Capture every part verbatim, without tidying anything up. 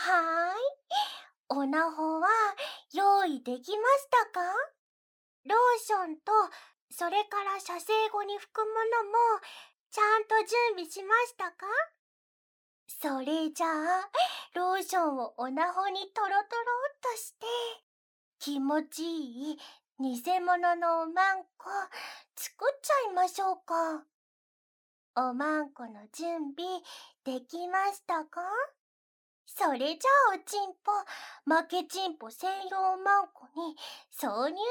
はーい。おなほは用意できましたか？ローションと、それから射精後に拭くものも、ちゃんと準備しましたか？それじゃあ、ローションをおなほにトロトロっとして、気持ちいい偽物のおまんこ作っちゃいましょうか。おまんこの準備できましたか？それじゃあおちんぽ、負けちんぽ専用おまんこに挿入してみましょ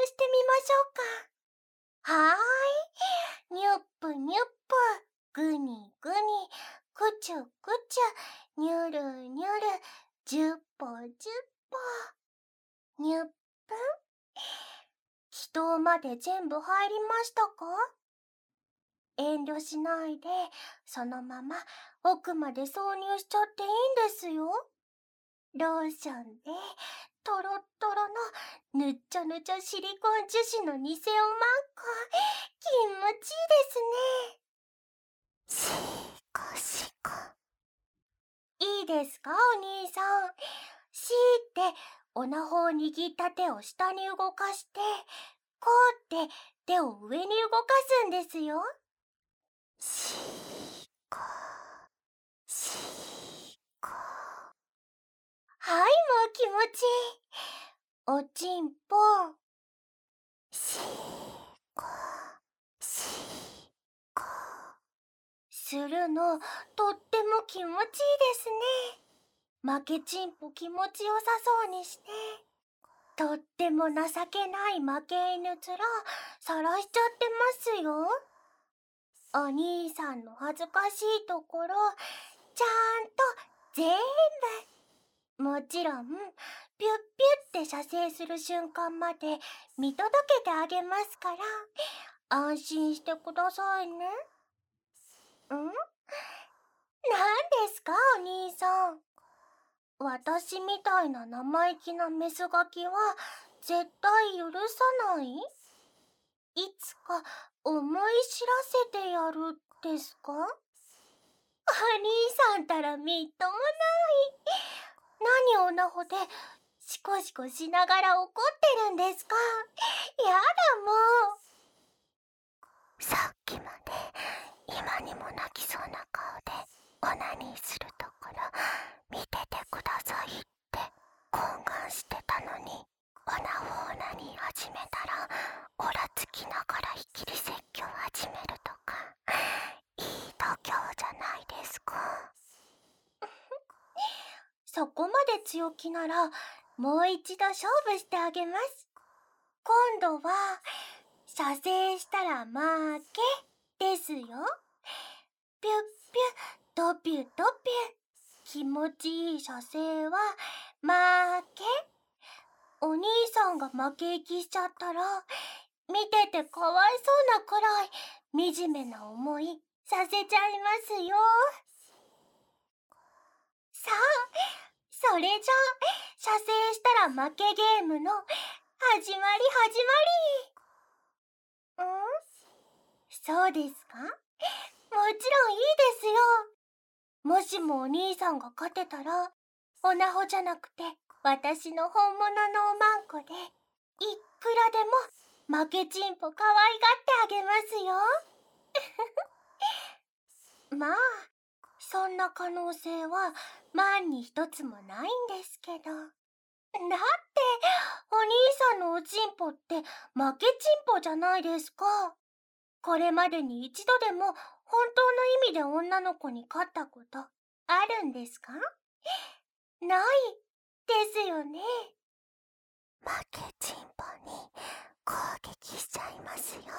うか。はーい。にゅっぷにゅっぷ、ぐにぐに、くちゅくちゅ、にゅるにゅる、じゅっぽじゅっぽ。にゅっぷん。気筒まで全部入りましたか？遠慮しないで、そのまま奥まで挿入しちゃっていいんですよ。ローションで、トロットロのぬっちょぬちょシリコン樹脂の偽おまんこ、気持ちいいですね。シコシコ。いいですか、お兄さん。シーっておなほを握った手を下に動かして、こうって手を上に動かすんですよ。シーコシーコ。はい、もう気持ちいい。おちんぽ。シーコシーコ。するのとっても気持ちいいですね。負けちんぽ気持ちよさそうにして、とっても情けない負け犬面さらしちゃってますよ。お兄さんの恥ずかしいところ、ちゃんと全部。もちろん、ピュッピュッて射精する瞬間まで見届けてあげますから、安心してくださいね。ん？なんですか、お兄さん。私みたいな生意気なメスガキは絶対許さない？いつか思い知らせてやるですか？お兄さんたらみっともない。何おなほでシコシコしながら怒ってるんですか？やだもう。さっきまで今にも泣きそうな顔でオナニーするところ見ててくださいって懇願してたのに、オナホオナニー始めたらオラつきながらイキリ説教始めるとか、いい度胸じゃないですか。そこまで強気ならもう一度勝負してあげます。今度は射精したら負けですよ。ピュッピュドピュドピュ。気持ちいい射精は負け。お兄さんが負け息きしちゃったら、見ててかわいそうなくらい惨めな思いさせちゃいますよ。さあ、それじゃあ射精したら負けゲームの始まり始まり。ん？そうですか？もちろんいいですよ。もしもお兄さんが勝てたら、おなほじゃなくて私の本物のおまんこで、いくらでも負けちんぽ可愛がってあげますよ。まあ、そんな可能性は万に一つもないんですけど。だって、お兄さんのおちんぽって負けちんぽじゃないですか。これまでに一度でも本当の意味で女の子に勝ったことあるんですか？ないですよね。負けちんぽに攻撃しちゃいますよ。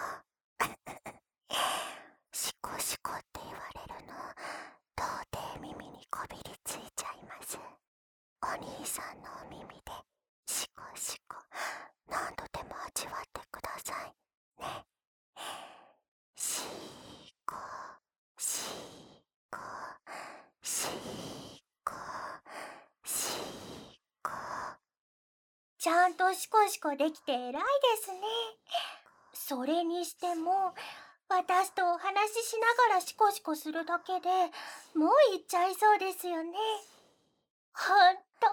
シコシコって言われるの到底耳にこびりついちゃいます。お兄さんのお耳でシコシコ何度でも味わってくださいね。シコシコシコシコ。ちゃんとシコシコできて偉いですね。それにしても、私とお話ししながらシコシコするだけでもう行っちゃいそうですよね。ほんと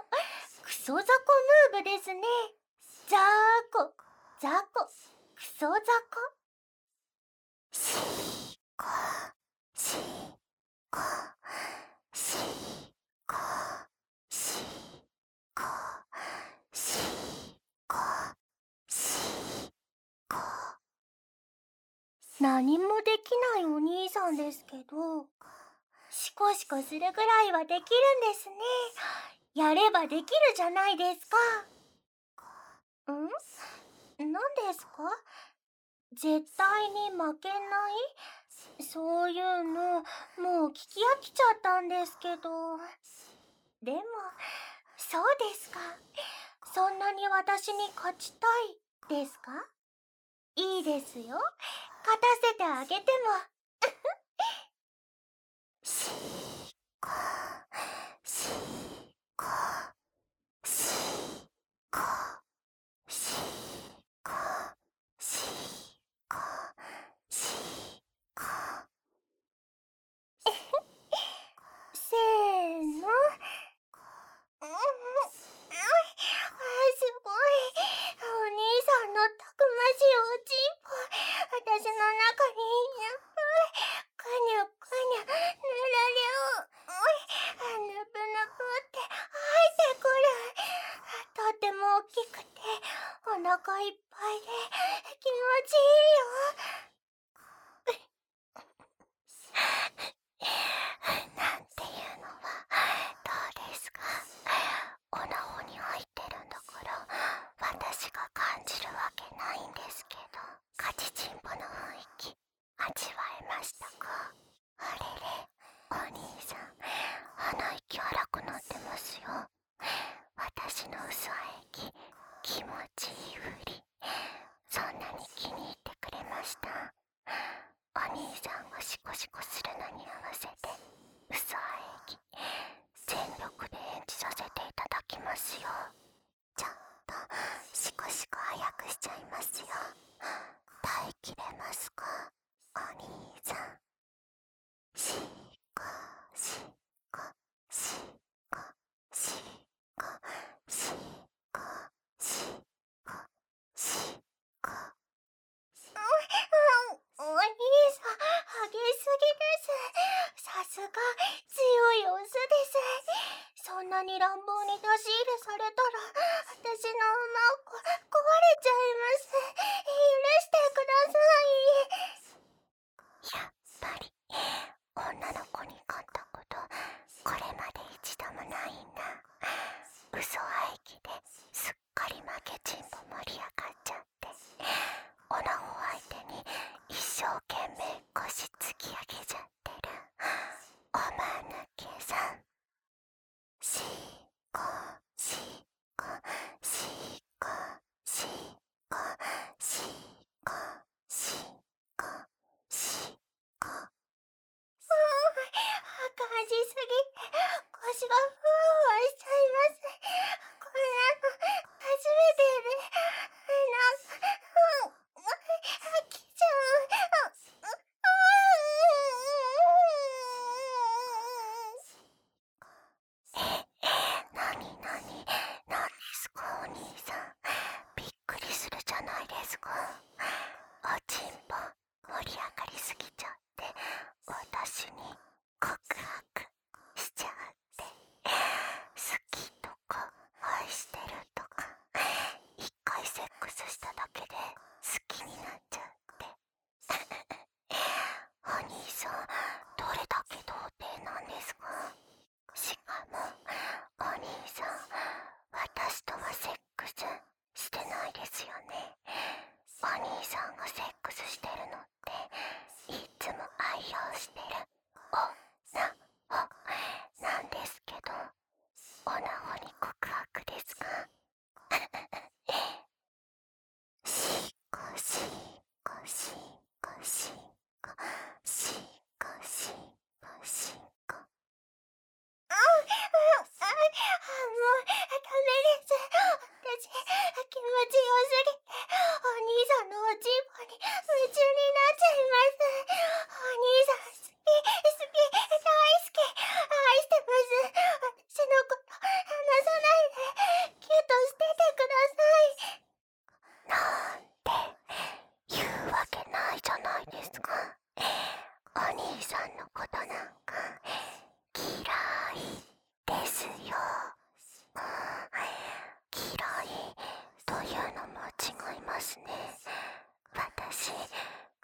ソザコムーブですね。ザーコ、ザコ、クソザコ。 シコ、シコ、シコ、シコ、シコ、シコ。 何もできないお兄さんですけど、シコシコするぐらいはできるんですね。やればできるじゃないですか。ん？何ですか？絶対に負けない？そういうの、もう聞き飽きちゃったんですけど。でも、そうですか。そんなに私に勝ちたいですか？いいですよ。勝たせてあげても。 シコ、シコ、シコ、シコ、シコ、シコ。 せーの。うん、あ、すごい。お兄さんのたくましいおちんぽ、私の中にいっぱい、くにゅくにゅ、ぬらりゅう、ぬぶぬぶって入ってくる。とっても大きくて、お腹いっぱいで気持ちいいよ。 なんていうのはどうですか？おなほに入ってるんだから私が感じるわけないんですけど、カチチンポの雰囲気味わえましたか？あれれ、お兄さん鼻息荒くなってますよ。私の嘘液気持ちいいふり、そんなに気に入ってくれました？お兄さんがシコシコするのに合わせて嘘演技全力で演じさせていただきますよ。ちょっとシコシコ早くしちゃいますよ。耐えきれますか、お兄さん。シコシコシコシコシコシコシコ。 お兄さん、激しすぎです。さすが、強いオスです。そんなに乱暴に出し入れされたら、私の馬こ壊れちゃいます。許してください。 やっぱり女の子に勝ったことこれまで一度もないんだ。嘘あいきですっかり負けチンポ盛り上がっちゃって、オナホ相手に一生懸命腰突き上げちゃってるおまぬけさん。シコシコシコシコシコシコシコ。 感じすぎて腰がふわわしちゃいます。こんなの初めてで、なんか、うん、飽きちゃう。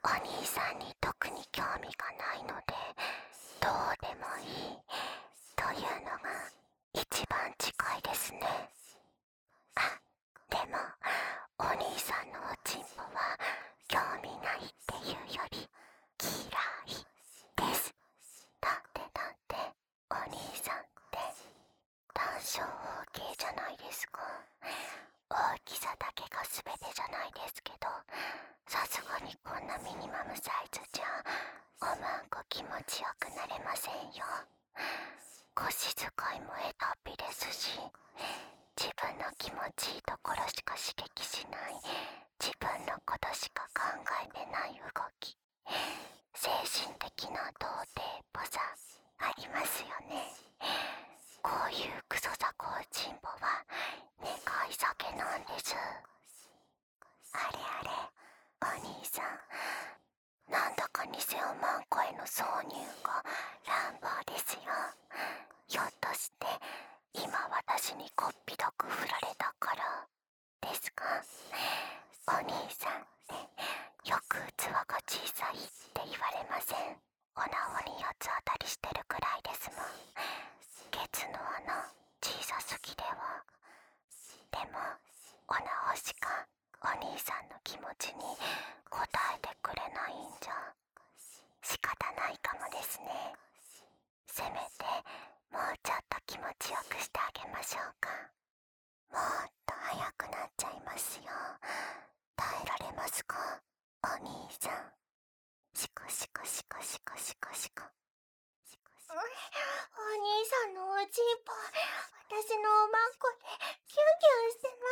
お兄さんに特に興味がないのでどうでもいいというのが一番近いですね。あ、でもお兄さんのおちんぽは興味ないっていうより嫌いです。だってだってお兄さんって単小方形じゃないですか。大きさだけが全てじゃないですけど、さすがにこんなミニマムサイズじゃおまんこ気持ちよくなれませんよ。腰使いもえたっぴですし、自分の気持ちいいところしか刺激しない自分のことしか考えてない動き、精神的な童貞っぽさありますよね。こういうクソザコおちんぽは願い酒なんです。あれあれ、お兄さん、なんだか偽おまんこへの挿入が乱暴ですよ。ひょっとして今私にこっぴどく振られたからですか？お兄さんってよく器が小さいって言われません？おなほに八つ当たりしてるくらいですもん。ケツの穴小さすぎでは。でもおなほしかお兄さんの気持ちに応えてくれないんじゃ仕方ないかもですね。せめてもうちょっと気持ちよくしてあげましょうか。もっと早くなっちゃいますよ。耐えられますか、お兄さん。シコシコシコシコシコシコ。 お兄さんのおちんぽ、私のおまんこでキュンキュンしてます。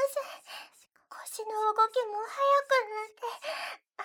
腰の動きも速くなって、はい、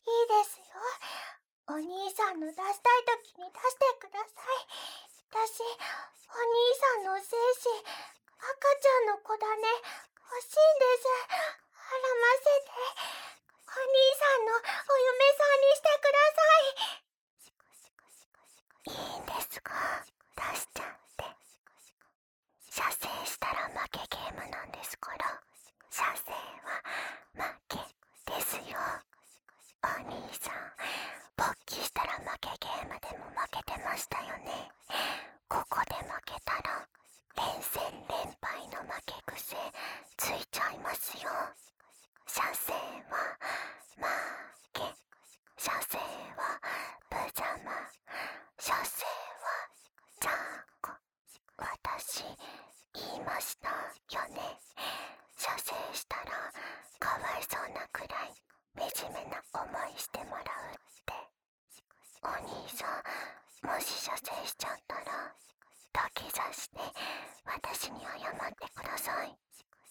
いいですよ。お兄さんの出したい時に出してください。私、お兄さんの精子、赤ちゃんの子だね、欲しいんです。あらませて。お兄さんのお嫁さんにしてください。 いいんですか、出しちゃって。射精したら負けゲームなんですから、射精は負けですよ。お兄さん、勃起したら負けゲームでも負けてましたよね。ここで負けたら連戦連敗の負け癖ついちゃいますよ。射精は負け、射精は無様、射精は雑魚。私言いましたよね。射精したらかわいそうなくらい惨めな思いしてもらうって。お兄さん、もし射精しちゃったら土下座して私に謝ってください。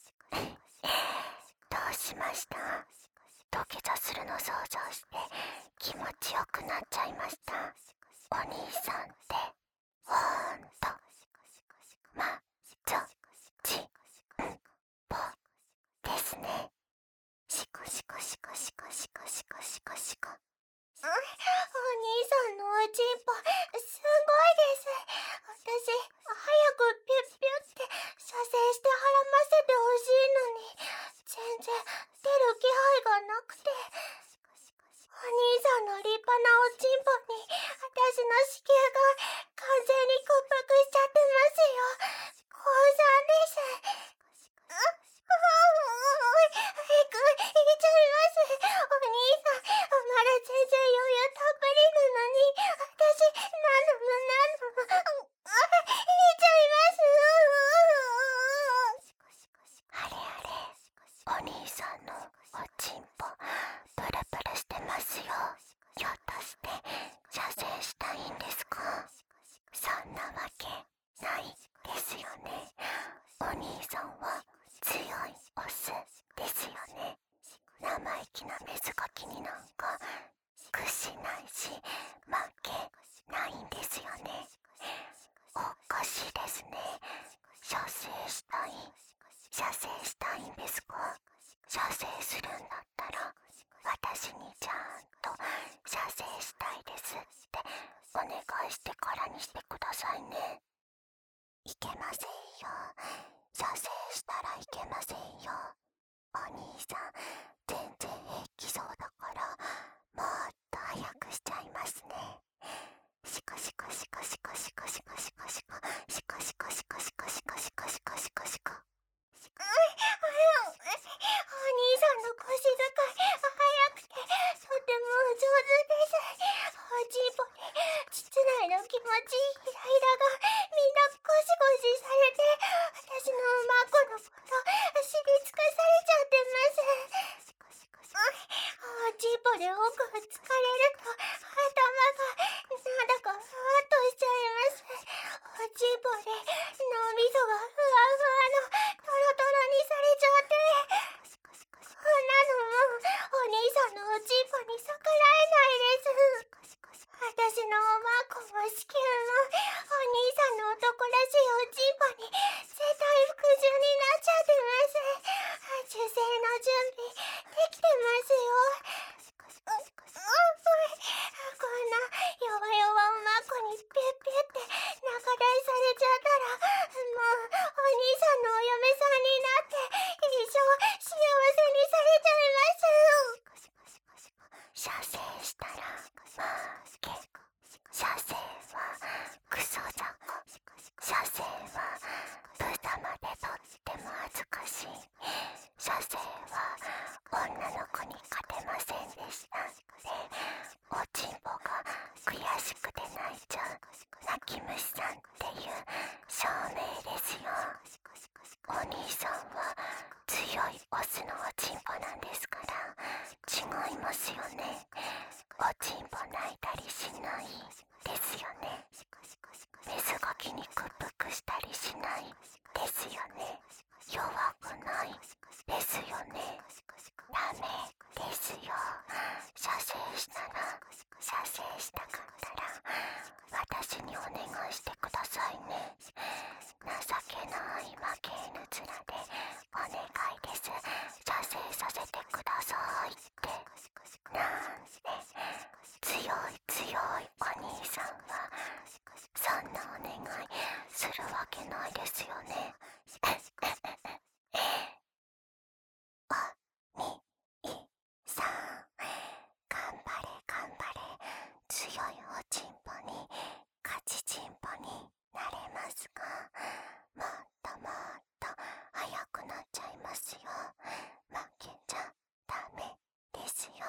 どうしました？土下座するの想像して気持ちよくなっちゃいました。お兄さんってほんとまちょちんぽですね。シコシコシコシコシコシコシコシコ。 お兄さんのおちんぽ、すごいです。私、早くピュッピュッって射精してはらませてほしいのに、全然出る気配がなくて。お兄さんの立派なおちんぽに、私の子宮が完全に屈服しちゃってますよ。降参です。うっ、うう早く行っちゃいます。お兄さん、まだ全然余裕たっぷりなのに、私、何度も何度も、あ、行っちゃいます。 あれあれ、お兄さんのおちんぽプルプルしてますよ。ひょっとして射精したいんですか？そんなわけないですよね。お兄さんは強いオスですよね。生意気なメスガキになんか屈しないし負けないんですよね。おかしいですね。射精したい、射精したいんですか？射精するんだったら私にちゃんと射精したいですってお願いしてからにしてくださいね。いけませんよ。射精したらいけませんよ。 お兄さん全然平気そうだからもっと早くしちゃいますね。シコシコシコシコシコシコシコシコシコシコシコシコシコシコシコシコシコ。 お兄さんの腰使い早くてとても上手です。おちんぽで膣内の気持ちいいヒラヒラがみんなゴシゴシされて、私のマコのこと知り尽くされちゃってます。おちんぽで奥が疲れると頭がなんだかふわっとしちゃいます。おちんぽで脳みそがふわふわのトロトロにされちゃって、こんなのもうお兄さんのおちんぽに逆らえないです。私のおまこも子宮もお兄さんの男らしいおちんぽに絶対服従になっちゃってます。受精の準備できてますよ。こんな弱々おまこにピュッピュって仲代されちゃったら、もうお兄さんのお嫁さんになって一生幸せにされちゃいます。 射精したらまあけ射精はクソじゃ。射精はブタまでとっても恥ずかしい。射精は女の子に勝てませんでしたで、おちんぽが悔しくて泣いちゃう泣き虫さんっていう証明ですよ。お兄さんは強いオスのおちんぽなんですから違いますよね。おちんぽ泣いたりしないですよね。水かきに屈服したりしないですよね。弱くないですよね。ダメですよ。射精したら射精したかったら私にお願いしてくださいね。情けない負け犬面でお願いです。射精させてくださいってなんて強い強いお兄さんはそんなお願いするわけないですよね。お兄さん頑張れ頑張れ。強いおちんぽに勝ちちんぽになれますが、もっともっと速くなっちゃいますよ。負けちゃダメですよ。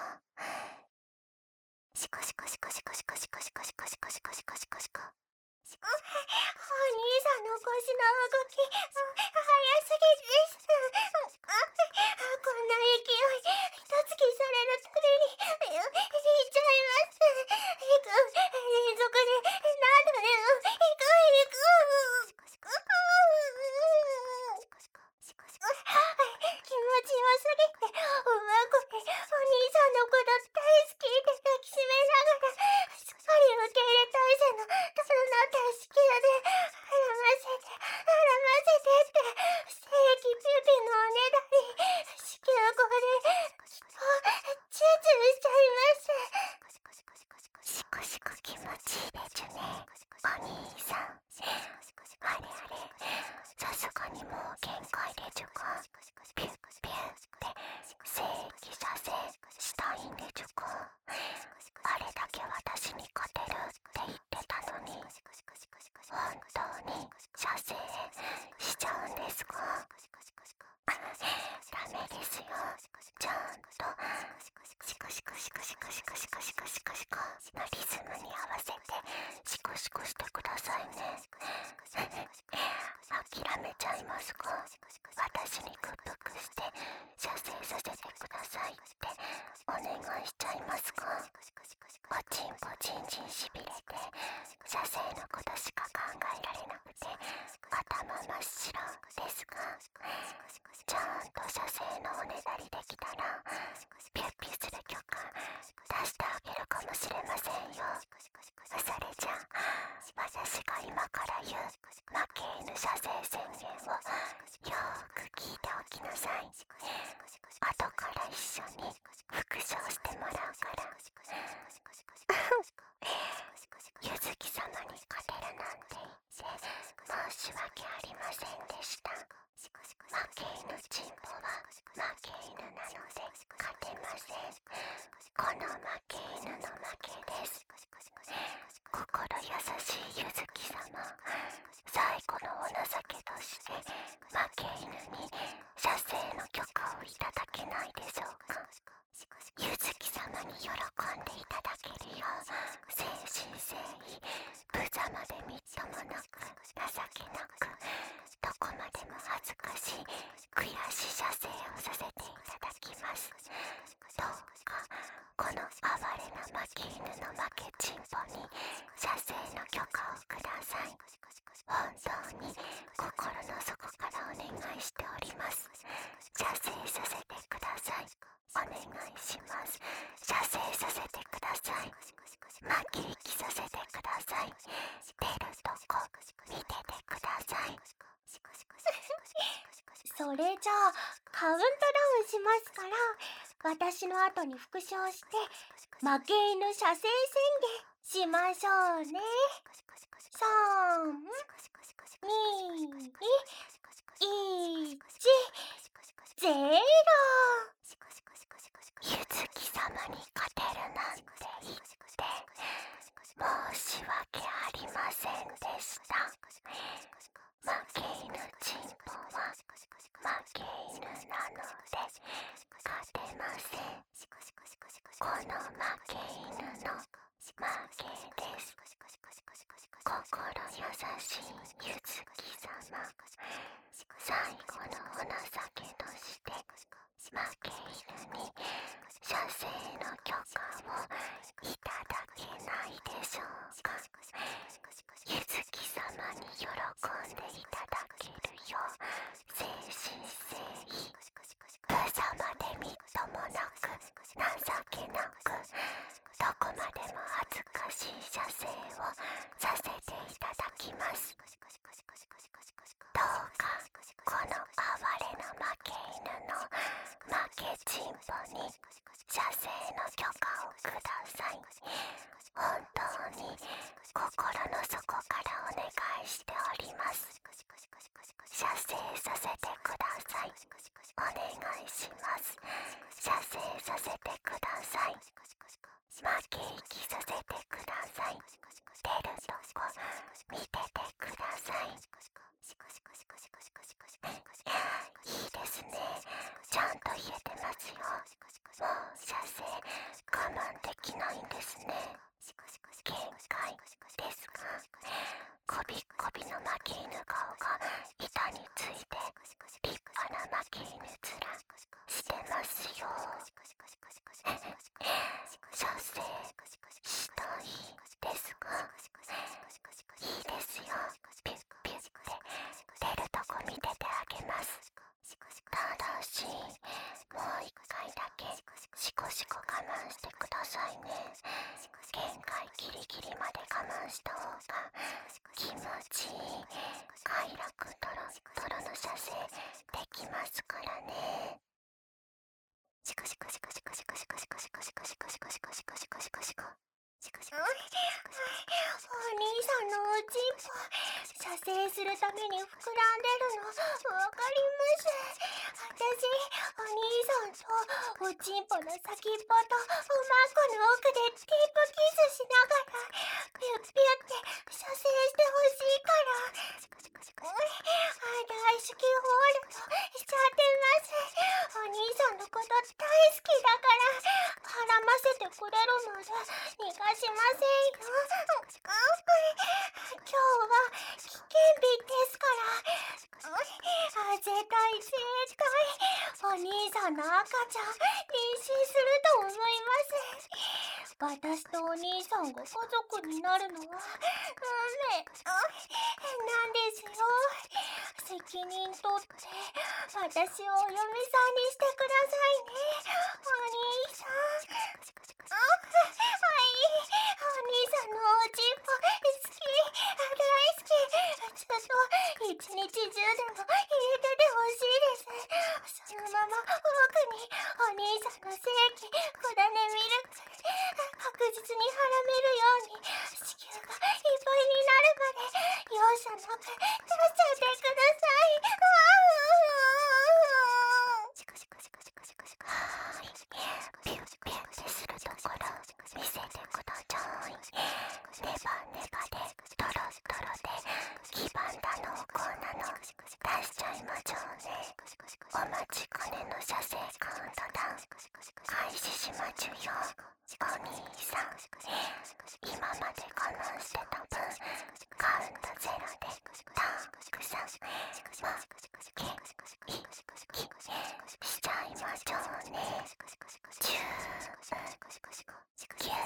シコシコシコシコシコシコシコシコシコシコシコシコシコ。 お兄さんの腰の動き早すぎです。こんな勢い一突きされるたびにいっちゃいます。いく連続で何度でもいくいく。気持ちよすぎておまこでお兄さんのこと大好きって抱きしめながら、すっかり受け入れ体制のそのなった子宮で絡ませて絡ませてって精液ピュピュのおねだり子宮口でチューチューしちゃいます。 シコシコ気持ちいいでちゅねお兄さん。あれあれさすがにもう限界でちゅか。ピュッピュッって精液射精したいんでちゅか。あれだけ私に勝てるって言ってたのに本当に射精しちゃうんですか。ダメですよ。ちゃんとシコシコシコシコシコシコシコシコシコのリズムに合わせてシコシコしてくださいね。諦めちゃいますか。私に屈服して射精させてくださいってお願いしちゃいますか。おちんぽちんちんしびれて射精のことしか考えられなくて頭真っ白ですが、ちゃんと射精のおねだりできたらピュッピュする許可出してあげるかもしれませんよ。それじゃ私が今から言う負け犬射精宣言をよーく聞いておきなさい。後から一緒に復唱してもらうからゆずき様に勝てるなんて言って申し訳ありませんでした。負け犬チンポは負け犬なので勝てません。この負け犬の負けです。心優しいゆずき様、最後のお情けとして負け犬に射精の許可をいただけないでしょうか。ゆずき様に喜んでいただけるよう誠心誠意、無様でみっともなく情けなく、どこまでも恥ずかしい悔しい射精をさせていただきます。どうかこの哀れな負け犬の負けチンポに射精の許可をください。本当に心の底からお願いしております。射精させてください。お願いします。射精させてください。負け息させてください。出るとこ見ててください。 それじゃあカウントダウンしますから、私の後に復唱して負け犬射精宣言しましょうね。さん、に、いち、ゼロ。 ゆずき様に勝てるなんて言って申し訳ありませんでした。負け犬チンポは負け犬なので勝てません。この負け犬の負けです。心優しいゆずき様、最後のお情けとして負け犬に射精の許可をいただけないでしょうか。ゆずき様に喜んでいただけるよう誠心誠意、無様でみっともなく情けなく、どこまでも恥ずかしい射精をさせていただきます。どうかこの哀れな負け犬の負けチンポに射精の許可をください。本当に心の底からお願いしております。射精させてください。お願いします。射精させてください。負け息させてください。出るとこ見ててください。いいですね。ちゃんと言えてますよ。もう射精我慢できないんですね。限界ですか。こびっこびの負け犬顔が板について立派な負け犬面してますよ。射精したいですか。いいですよ。ピュッピュッて出るとこ見ててあげます。ただしもう一回だけシコシコ我慢してくださいね。限界ギリギリまで我慢した方が気持ちいい快楽トロトロの射精できますからね。シコシコシコシコシコシコシコシコシコシコシコシコシコシコシコシコ。 お兄さんのおちんぽ射精するために膨らんでるのわかります。私お兄さんとおちんぽの先っぽとおまんこの奥でディープキスしながらピュッピュって射精してほしいから、大好きホールドしちゃってます。お兄さんのこと大好きだから絡ませてくれるまで逃がしませんよ。今日は危険日ですから、絶対絶対お兄さんの赤ちゃん妊娠すると思います。私とお兄さんが家族になるのは運命なんですよ。責任取って私をお嫁さんにしてくださいね、お兄さん。あ、はい、お兄さんのおちんぽ好き、大好き。ちょっと一日中でも入れててほしいです。そのまま奥にお兄さんの精液こだねミルク確実にはらめるように子宮がいっぱいになるまで容赦なく出しちゃってくださ船の射精カウントダウン開始しまちゅよ。お兄さん、今まで我慢してた分カウントゼロでたくさん負けいきしちゃいましょうね。じゅうきゅう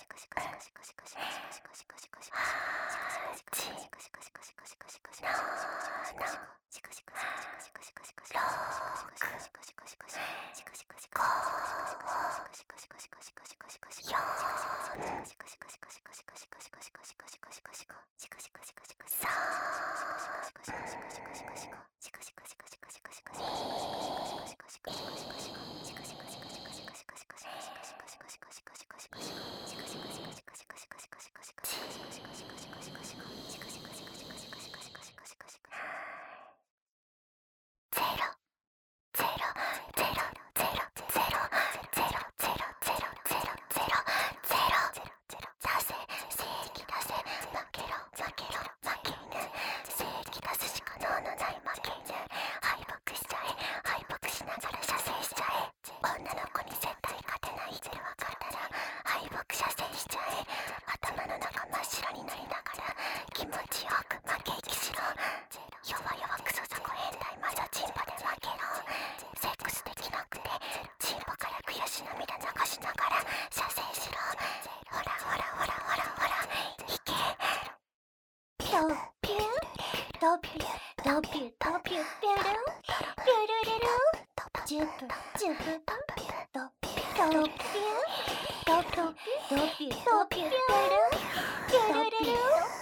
はちななドピュドピュドピュドピュピュルンピュルルルンジュプジュプドピュドピュドピュドピュドピュドピュルンピュルルルンピュピュルルルル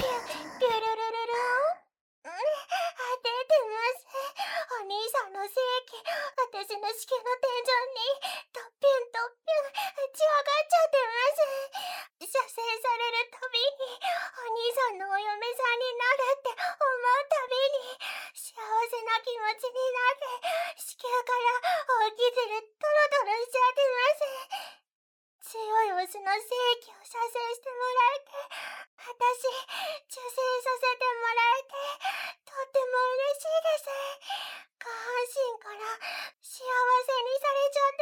ンあ、出てます。お兄さんの精液私の子宮の天井にドピュンドピュン打ち上がっちゃってます。射精されるたびにお兄さんのお嫁さんになるって思うたびに幸せな気持ちになって子宮から大きずるトロトロしちゃってます。強いオスの精液を射精してもらえて私受精させてもらえてとっても嬉しいです。下半身から幸せにされちゃって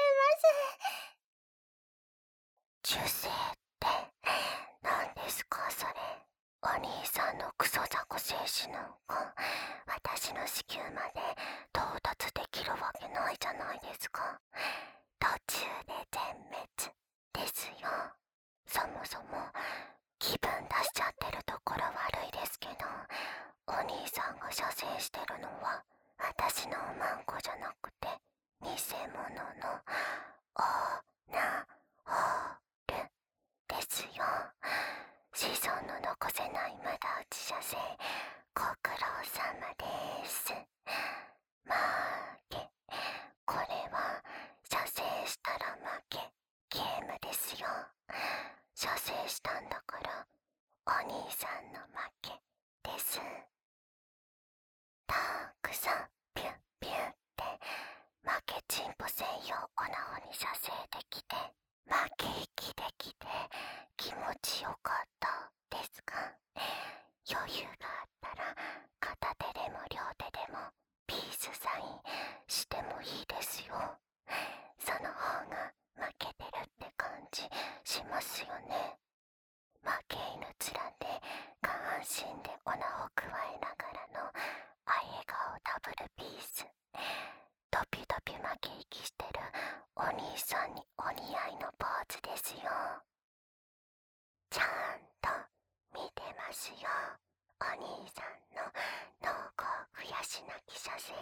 ます。受精って何ですかそれ。お兄さんのクソザコ精子なんか私の子宮まで到達できるわけないじゃないですか。途中で全滅ですよ。そもそも気分出しちゃってるところ悪いですけど、お兄さんが射精してるのは私のおまんこじゃなくて偽物のオーナホールですよ。子孫の残せない無駄打ち射精ご苦労様です。負け。これは射精したら負けゲームですよ。射精したんだからお兄さんの負けです。たくさんピュッピュッって負けチンポ専用オナホに射精できて負け息できて気持ちよかったですか。余裕があったら片手でも両手でもピースサインしてもいいですよ。その方が負けてるって感じしますよね。負け犬面で下半身でオナを加えながらのあえ顔ダブルピース。ドピドピ負け息してるお兄さんにお似合いのポーズですよ。ちゃんと見てますよ。お兄さんの濃厚悔し泣き射精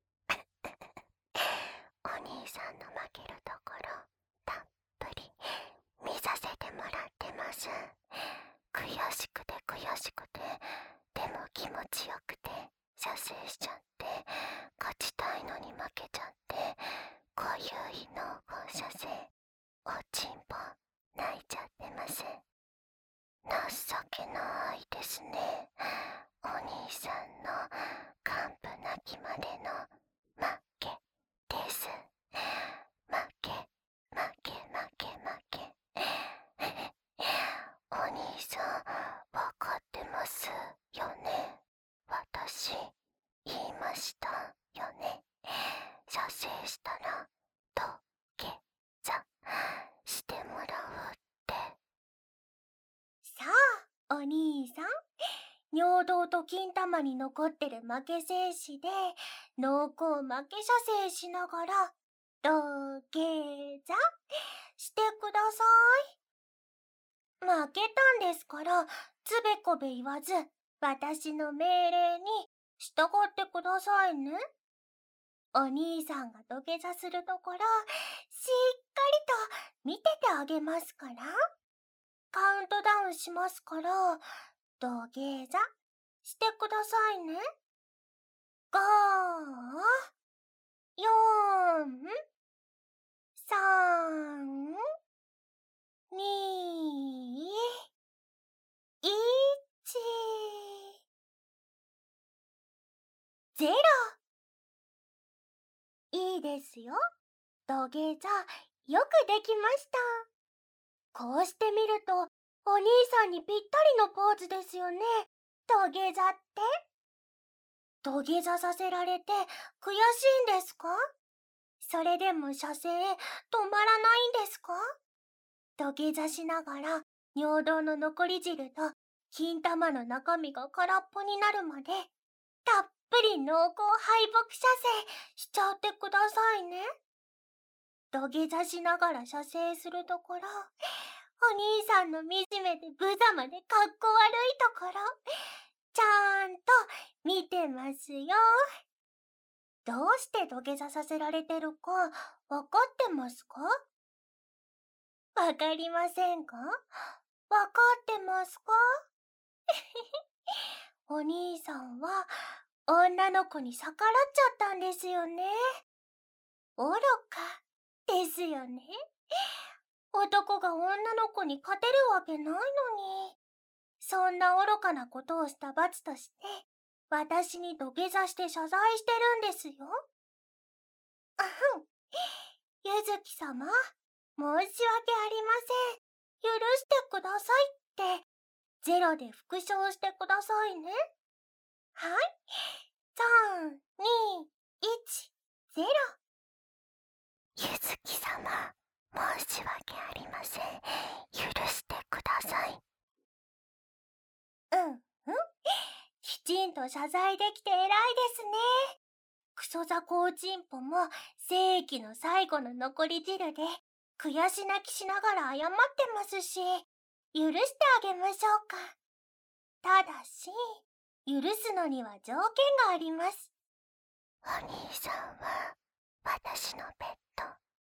お兄さんの負けるところたっぷり見させてもらってます。悔しくて悔しくてでも気持ちよくて射精しちゃって勝ちたいのに負けちゃってこういう濃厚射精おちんぽ泣いちゃってます。情けないですね。お兄さんの完膚なきまでの負けです。負け負け負け負けお兄さんわかってますよね。私言いましたよね。 射精したら土下座してもらうって。 さあ、お兄さん。尿道と金玉に残ってる負け精子で濃厚負け射精しながら土下座してください。負けたんですからつべこべ言わず私の命令に従ってくださいね。お兄さんが土下座するところしっかりと見ててあげますから。カウントダウンしますから土下座してくださいね。ご、よん、さん、に、いち、ゼロ。いいですよ。土下座よくできました。こうしてみるとお兄さんにぴったりのポーズですよね。土下座って。土下座させられて悔しいんですか？それでも射精止まらないんですか？土下座しながら尿道の残り汁と金玉の中身が空っぽになるまでたっぷり濃厚敗北射精しちゃってくださいね。土下座しながら射精するところ、お兄さんの惨めで無様でかっこ悪いところ、ちゃんと見てますよ。どうして土下座させられてるかわかってますか？わかりませんか？わかってますか？お兄さんは女の子に逆らっちゃったんですよね。愚かですよね。男が女の子に勝てるわけないのに。そんな愚かなことをした罰として私に土下座して謝罪してるんですよ。あふん。ゆずき様、申し訳ありません。許してくださいって、ゼロで復唱してくださいね。はい。さん、に、いち、ゼロ。 ゆずき様、申し訳ありません。許してください。 うん、うん。きちんと謝罪できて偉いですね。クソザコウチンポも正義の最後の残り汁で悔し泣きしながら謝ってますし、許してあげましょうか。ただし、許すのには条件があります。 お兄さんは私のペット。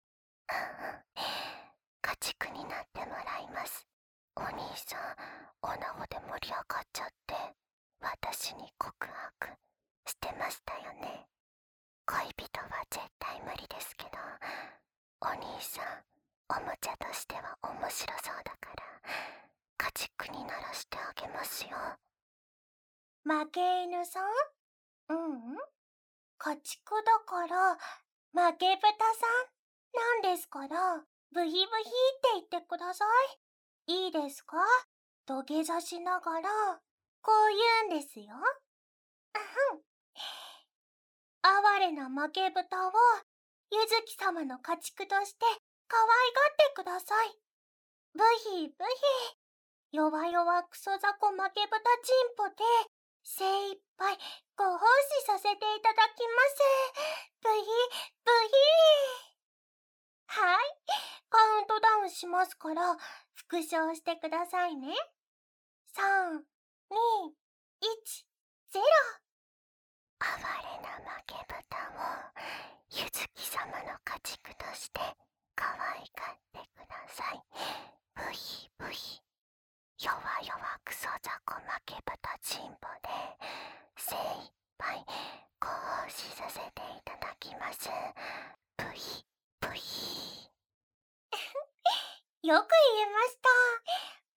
家畜になってもらいます。お兄さん、おなほで盛り上がっちゃって私に告白してましたよね。恋人は絶対無理ですけど、お兄さん、おもちゃとしては面白そうだから家畜にならしてあげますよ。 負け犬さん？ううん。家畜だから負け豚さんなんですから、ブヒブヒって言ってください。いいですか？土下座しながらこう言うんですよ。あふん。哀れな負け豚をゆずき様の家畜として可愛がってください。ブヒブヒ。弱々クソザコ負け豚チンポで精一杯ご奉仕させていただきます。ブヒブヒ。はい。カウントダウンしますから復唱してくださいね。さん、に、いち、ゼロ。 哀れな負け豚をゆずき様の家畜として可愛がってください。ブヒブヒ。弱々クソザコ負け豚チンポで精一杯ご奉仕させていただきます。ブヒブヒ。 よく言えました。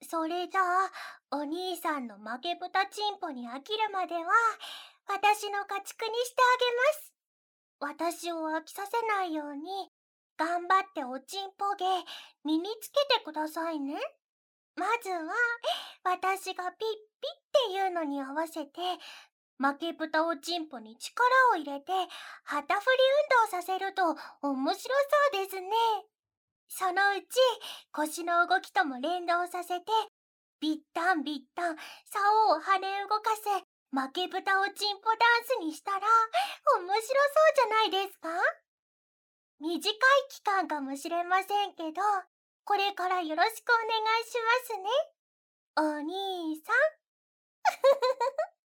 それじゃあお兄さんの負け豚チンポに飽きるまでは私の家畜にしてあげます。私を飽きさせないように頑張っておちんぽ芸身につけてくださいね。まずは私がピッピっていうのに合わせて負け豚をチンポに力を入れて旗振り運動させると面白そうですね。そのうち腰の動きとも連動させて、ビッタンビッタン竿を跳ね動かせ負け豚をチンポダンスにしたら面白そうじゃないですか？短い期間かもしれませんけど、これからよろしくお願いしますね、お兄さん。